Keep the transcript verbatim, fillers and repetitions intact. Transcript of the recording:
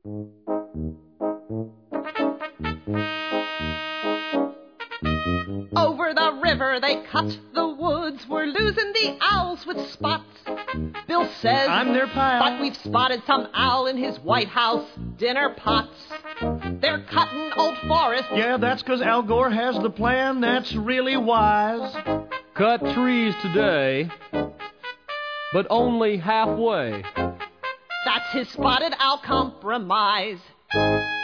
Over the river they cut the woods. We're losing the owls with spots. Bill says, I'm their pal. But we've spotted some owl in his White House dinner pots. They're cutting Old Forest. Yeah, that's 'cause Al Gore has the plan. That's really wise. Cut trees today, but only halfway. That's his spotted owl compromise.